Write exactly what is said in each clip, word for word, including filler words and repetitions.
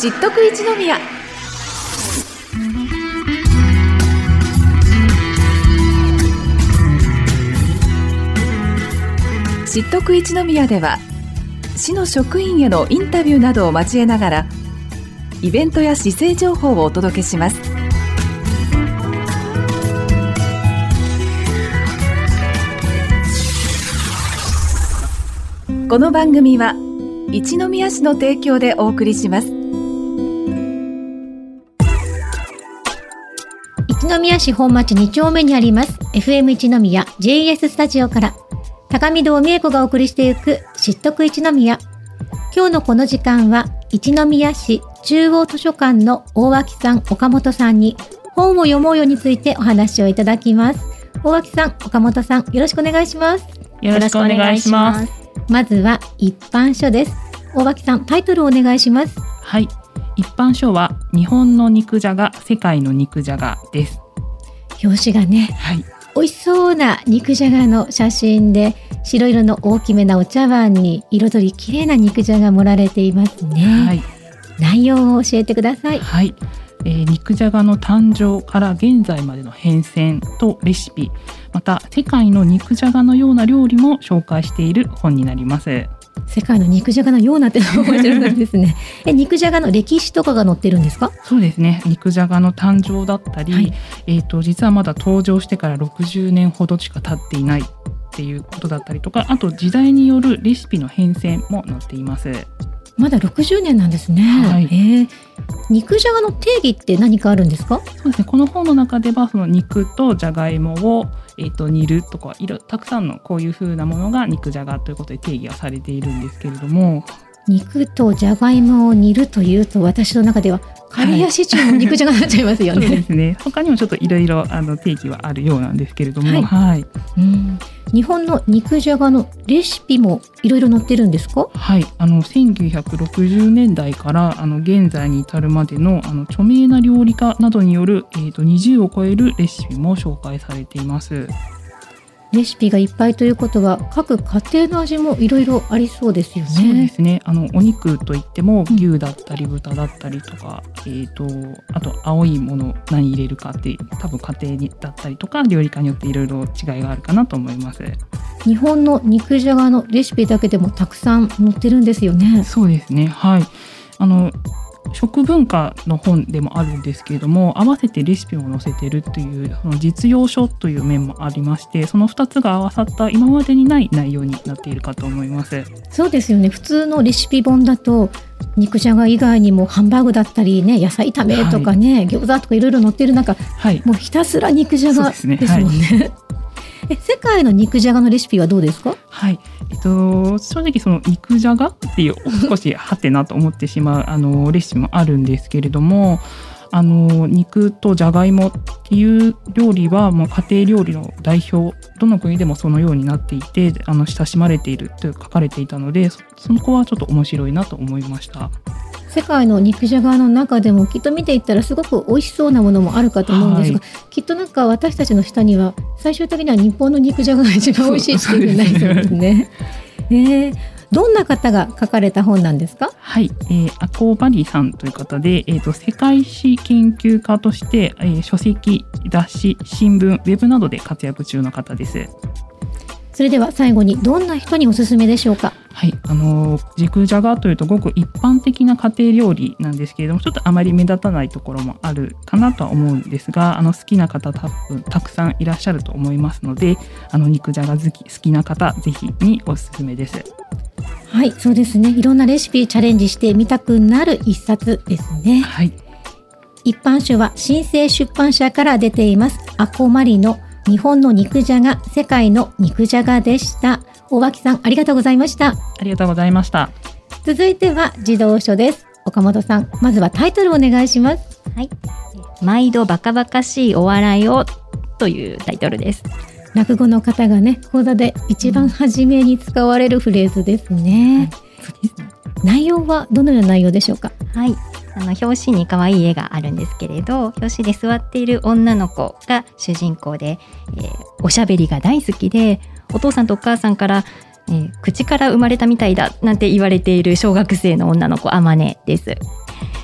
知っとく一宮。知っとく一宮では市の職員へのインタビューなどを交えながらイベントや市政情報をお届けします。この番組は一宮市の提供でお送りします。 一宮市本町に丁目にあります エフエム 一宮 ジェイエス スタジオから高見堂美恵子がお送りしていく知っとく一宮。今日のこの時間は一宮市中央図書館の大脇さん、岡本さんに本を読もうよについてお話をいただきます。大脇さん、岡本さん、よろしくお願いします。 よろしくお願いします。 まずは一般書です。大脇さん、タイトルをお願いします。 はい、一般書は日本の肉じゃが、世界の肉じゃがです。 表紙がね、はい、美味しそうな肉じゃがの写真で白色の大きめなお茶碗に彩りきれいな肉じゃが盛られていますね。はい、内容を教えてください。 はい、えー、肉じゃがの誕生から現在までの変遷とレシピ、また世界の肉じゃがのような料理も紹介している本になります。 世界の肉じゃがのようなって面白いですね。え肉じゃがの歴史とかが載ってるんですか？ そうですね、肉じゃがの誕生だったり、はい、えーと、実はまだ登場してからろくじゅうねんほどしか経っていないっていうことだったりとか、あと時代によるレシピの変遷も載っています。 まだろくじゅうねんなんですね。はい、えー、肉じゃがの定義って何かあるんですか？ そうですね、この本の中ではその肉とじゃがいもを、えー、と煮るとかいろたくさんのこういう風なものが肉じゃがということで定義がされているんですけれども、 肉とじゃがいもを煮るというと私の中ではカレーやシチューの肉じゃがになっちゃいますよね。 そうですね、他にもちょっといろいろ定義はあるようなんですけれども、はいはい、うん、日本の肉じゃがのレシピもいろいろ載ってるんですか？ はい、あのせんきゅうひゃくろくじゅうねんだいからあの現在に至るまで の, あの著名な料理家などによる、えー、とにじゅうを超えるレシピも紹介されています。 レシピがいっぱいということは各家庭の味もいろいろありそうですよね。 そうですね、あのお肉といっても牛だったり豚だったりとか、うん、えーとあと青いもの何入れるかって多分家庭にだったりとか料理家によっていろいろ違いがあるかなと思います。 日本の肉じゃがのレシピだけでもたくさん載ってるんですよね。 そうですね、はい、あの食文化の本でもあるんですけれども、合わせてレシピも載せているというその実用書という面もありまして、そのふたつが合わさった今までにない内容になっているかと思います。 そうですよね、普通のレシピ本だと肉じゃが以外にもハンバーグだったりね、野菜炒めとかね、はい、餃子とかいろいろ載っている中、はい、もうひたすら肉じゃがですもんね。そうですね、はいえ世界の肉じゃがのレシピはどうですか？ はい、えっと、正直その肉じゃがっていう少しはてなと思ってしまうあのレシピもあるんですけれども、あの肉とじゃがいもっていう料理はもう家庭料理の代表、どの国でもそのようになっていてあの親しまれていると書かれていたので、 そ, その子はちょっと面白いなと思いました。 世界の肉じゃがの中でもきっと見ていったらすごく美味しそうなものもあるかと思うんですが、はい、きっとなんか私たちの下には最終的には日本の肉じゃがが一番美味しいっていうふうになりそうですね。えー、どんな方が書かれた本なんですか？ はい、えー、アコーバリさんという方で、えー、と世界史研究家として、えー、書籍、雑誌、新聞、ウェブなどで活躍中の方です。 それでは最後にどんな人におすすめでしょうか？ はい、あの肉じゃがというとごく一般的な家庭料理なんですけれども、ちょっとあまり目立たないところもあるかなとは思うんですが、あの好きな方多分たくさんいらっしゃると思いますので、あの肉じゃが好き好きな方ぜひにおすすめです。 はい、そうですね、いろんなレシピチャレンジしてみたくなる一冊ですね。はい、一般書は新生出版社から出ていますアコマリの日本の肉じゃが、世界の肉じゃがでした。大脇さん、ありがとうございました。 ありがとうございました。 続いては児童書です。岡本さん、まずはタイトルをお願いします。 はい、毎度バカバカしいお笑いをというタイトルです。 落語の方がね、講座で一番初めに使われるフレーズですね。うん、内容はどのような内容でしょうか？ はい、あの表紙に可愛い絵があるんですけれど、表紙で座っている女の子が主人公で、えー、おしゃべりが大好きで、お父さんとお母さんから、えー、口から生まれたみたいだなんて言われている小学生の女の子、あまねです。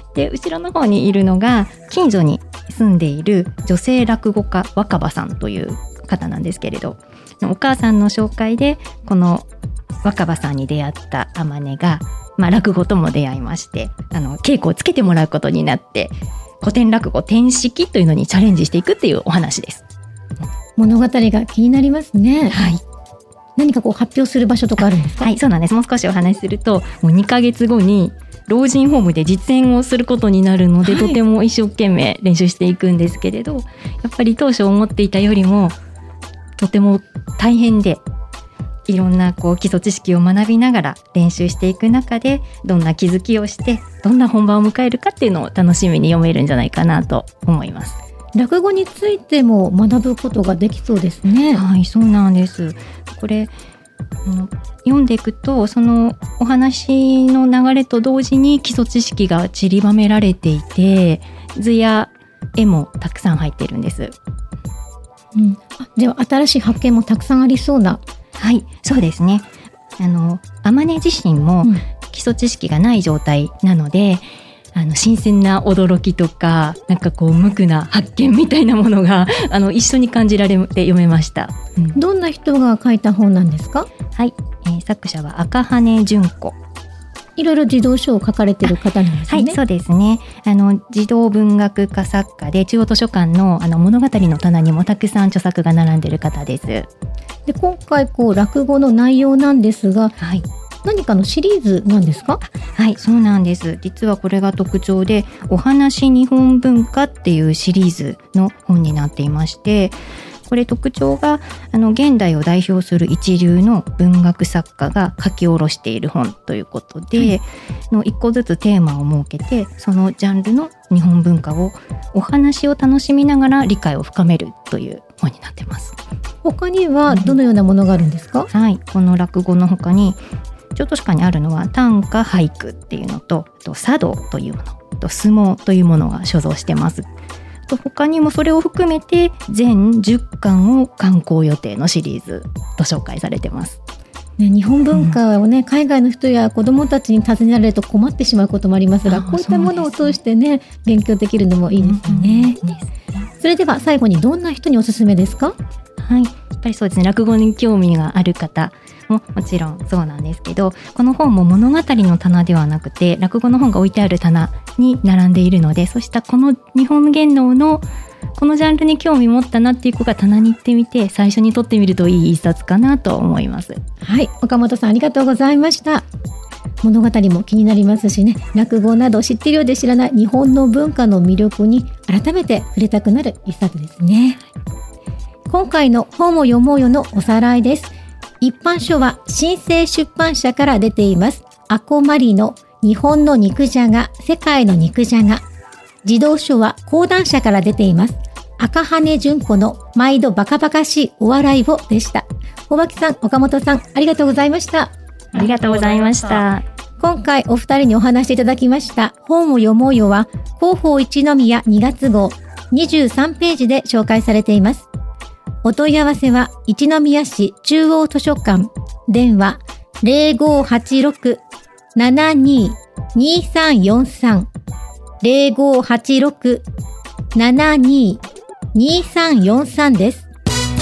で後ろの方にいるのが近所に住んでいる女性落語家若葉さんという方なんですけれど、お母さんの紹介でこの若葉さんに出会った天音が、まあ、落語とも出会いまして、あの稽古をつけてもらうことになって古典落語転式というのにチャレンジしていくっていうお話です。 物語が気になりますね。 はい、 何かこう発表する場所とかあるんですか？ はい、そうなんです。もう少しお話しすると、もうにかげつごに老人ホームで実演をすることになるので、はい、とても一生懸命練習していくんですけれど、やっぱり当初思っていたよりもとても大変で、いろんなこう基礎知識を学びながら練習していく中で、どんな気づきをしてどんな本番を迎えるかっていうのを楽しみに読めるんじゃないかなと思います。 落語についても学ぶことができそうですね。 はい、そうなんです。これ読んでいくと、そのお話の流れと同時に基礎知識が散りばめられていて、図や絵もたくさん入っているんです。 うん、あ、では新しい発見もたくさんありそうな。 はい、そうですね。あの天音自身も基礎知識がない状態なので、あの新鮮な驚きとか、なんかこう無垢な発見みたいなものがあの一緒に感じられて読めました。 うん、どんな人が書いた本なんですか？ はい、えー、作者は赤羽純子。 いろいろ児童書を書かれている方なんですね。 はい、そうですね。あの児童文学家作家で、中央図書館のあの物語の棚にもたくさん著作が並んでいる方です。で、 今回こう落語の内容なんですが、 はい、 何かのシリーズなんですか？ はい、そうなんです。実はこれが特徴で、お話日本文化っていうシリーズの本になっていまして、これ特徴があの現代を代表する一流の文学作家が書き下ろしている本ということで、はい、の一個ずつテーマを設けて、そのジャンルの日本文化をお話を楽しみながら理解を深めるという本になっています。 他にはどのようなものがあるんですか？ うん、はい、この落語の他に京都市下にあるのは短歌俳句っていうのと、あと茶道というものと相撲というものが所蔵してます。と他にもそれを含めて全じゅっかんを刊行予定のシリーズと紹介されてます。 ね、日本文化をね、うん、海外の人や子どもたちに尋ねられると困ってしまうこともありますが、こういったものを通してね、勉強できるのもいいですよね。うんうん、それでは最後にどんな人におすすめですか？ はい、やっぱりそうですね、落語に興味がある方ももちろんそうなんですけど、この本も物語の棚ではなくて落語の本が置いてある棚に並んでいるので、そうしたこの日本芸能のこのジャンルに興味持ったなっていう子が棚に行ってみて、最初に取ってみるといい一冊かなと思います。 はい、岡本さんありがとうございました。物語も気になりますしね、落語など知っているようで知らない日本の文化の魅力に改めて触れたくなる一冊ですね。今回の本を読もうよのおさらいです。一般書は新生出版社から出ています。アコマリの日本の肉じゃが、世界の肉じゃが。児童書は講談社から出ています。赤羽純子の毎度バカバカしいお笑いをでした。大脇さん、岡本さん、ありがとうございました。 ありがとうございました。 今回お二人にお話しいただきました本を読もうよは広報一宮にがつ号にじゅうさんページで紹介されています。お問い合わせは一宮市中央図書館、電話 ゼロごはちろく ななににさんよんさん ゼロごはちろく ななににさんよんさんです。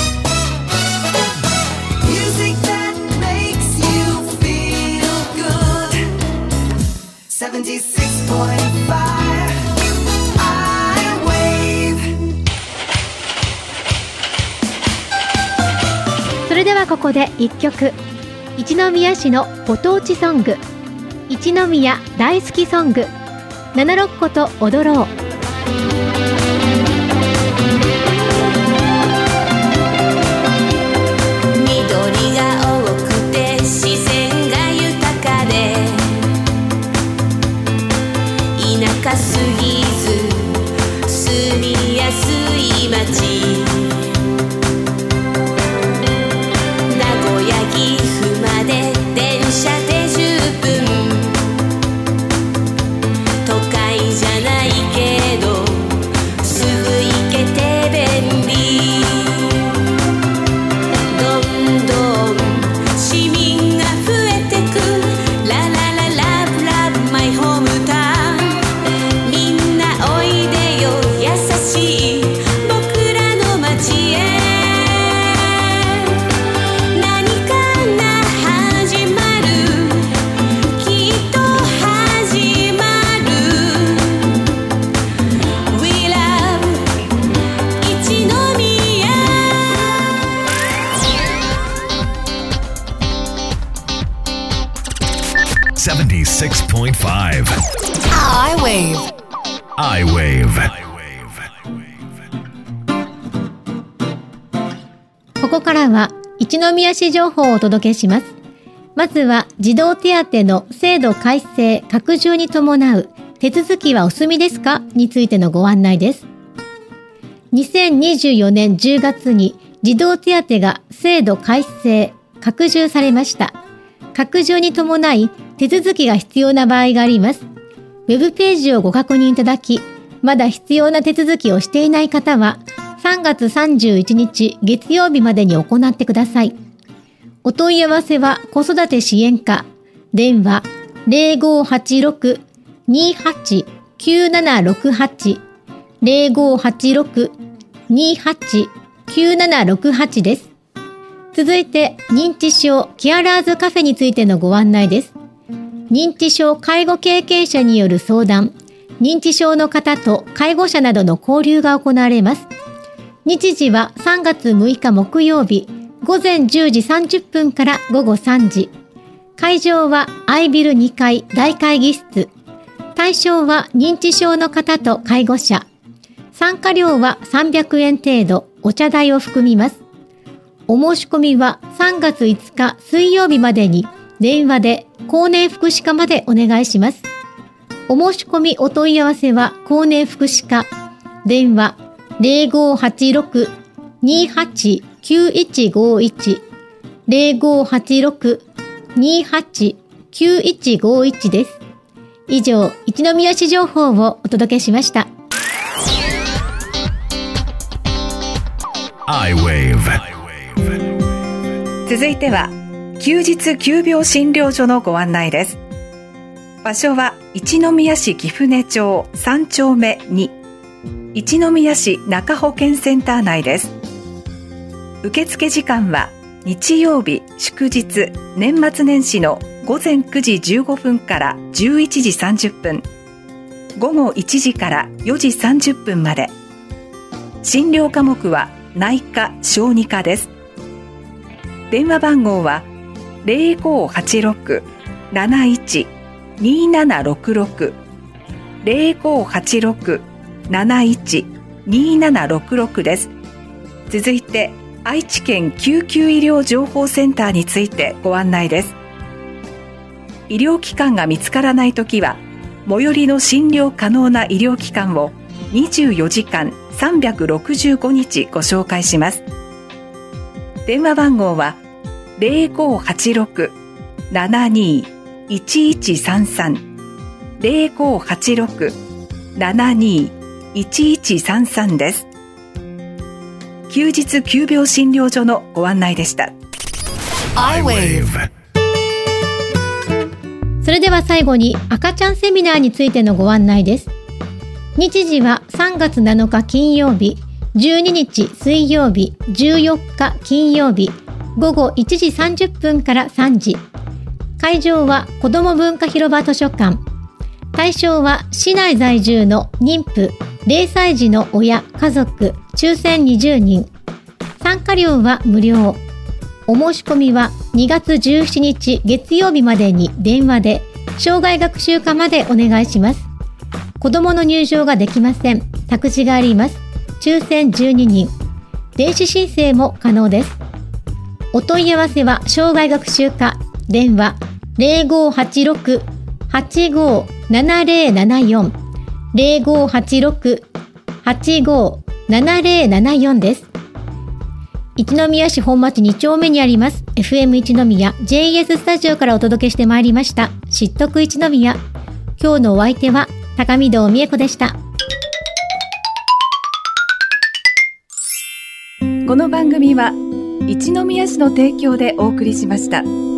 それではここで一曲、一宮市のご当地ソング、一宮大好きソング、七六個と踊ろう。 緑が多くて自然が豊かで、田舎すぎず住みやすい街、名古屋岐阜まで電車でじゅっぷん、都会じゃないけどすぐ行けて便利、どんどん市民が増えてく、ララララブラブマイホームタウン、 セブンティーシックスポイントファイブ I-Wave I-Wave ここからは一宮市情報をお届けします。まずは児童手当の制度改正拡充に伴う手続きはお済みですかについてのご案内です。にせんにじゅうよねんじゅうがつに児童手当が制度改正拡充されました。拡充に伴い手続きが必要な場合があります。ウェブページをご確認いただき、まだ必要な手続きをしていない方はさんがつさんじゅういちにち月曜日までに行ってください。お問い合わせは子育て支援課、電話 ゼロごはちろく にはち きゅうななろくはち ゼロごはちろく にはち きゅうななろくはち です。続いて認知症ケアラーズカフェについてのご案内です。認知症介護経験者による相談、認知症の方と介護者などの交流が行われます。日時はさんがつむいか木曜日、ごぜんじゅうじさんじゅっぷんからごごさんじ。会場はアイビルにかい大会議室。対象は認知症の方と介護者。参加料はさんびゃくえん程度、お茶代を含みます。お申し込みはさんがついつか水曜日までに電話で高年福祉課までお願いします。お申し込みお問い合わせは高年福祉課、電話ゼロごはちろく にはち きゅういちごいち ゼロごはちろく にはち きゅういちごいちです。以上、一宮市情報をお届けしました。 I-Wave 続いては休日急病診療所のご案内です。場所は一宮市貴船町さんちょうめに、一宮市中保健センター内です。受付時間は日曜日、祝日、年末年始のごぜんくじじゅうごふんからじゅういちじさんじゅっぷん、午後いちじからよじさんじゅっぷんまで。診療科目は内科・小児科です。電話番号はゼロごはちろく なないち にななろくろく ゼロごはちろく なないち にななろくろく です。続いて愛知県救急医療情報センターについてご案内です。医療機関が見つからないときは最寄りの診療可能な医療機関をにじゅうよじかんさんびゃくろくじゅうごにちご紹介します。電話番号はゼロごはちろく ななにいちいちさんさん ゼロごはちろく ななにいちいちさんさん です。休日急病診療所のご案内でした。 I-Wave それでは最後に赤ちゃんセミナーについてのご案内です。日時はさんがつなのか金曜日、じゅうににち水曜日、じゅうよっか金曜日、ごごいちじさんじゅっぷんからさんじ。会場は子ども文化広場図書館。対象は市内在住の妊婦、れいさい児の親、家族、抽選にじゅうにん。参加料は無料。お申し込みはにがつじゅうしちにち月曜日までに電話で障害学習課までお願いします。子どもの入場ができません。託児があります。抽選じゅうににん。電子申請も可能です。お問い合わせは障害学習課、電話ゼロごはちろく はちごななゼロななよん ゼロごはちろく はちごななゼロななよん です。一宮市本町にちょうめにあります エフエム 一宮 ジェイエス スタジオからお届けしてまいりました知っとく一宮。今日のお相手は高見堂美恵子でした。 この番組は一宮市の提供でお送りしました。